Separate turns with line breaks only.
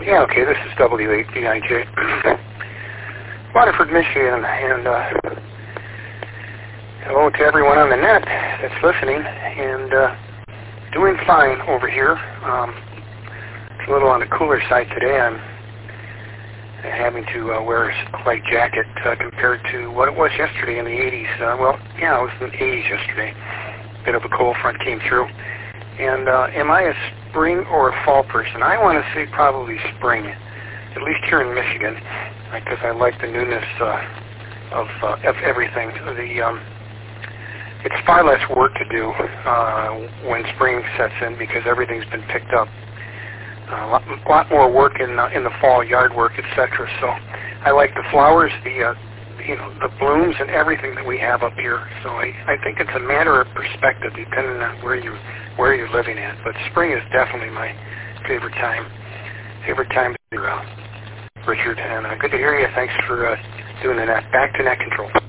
Yeah, okay, this is W8VIJ, Waterford, Michigan, and hello to everyone on the net that's listening, and doing fine over here. It's a little on the cooler side today. I'm having to wear a light jacket compared to what it was yesterday in the 80s. Well, yeah, it was in the 80s yesterday. Bit of a cold front came through. And am I a spring or a fall person? I want to say probably spring, at least here in Michigan, because I like the newness of everything. It's far less work to do when spring sets in because everything's been picked up. A lot more work in the fall, yard work, etc. So I like the flowers, the blooms and everything that we have up here. So I think it's a matter of perspective depending on where you're living at. But spring is definitely my favorite time. Richard, and good to hear you. Thanks for doing the net. Back to net control.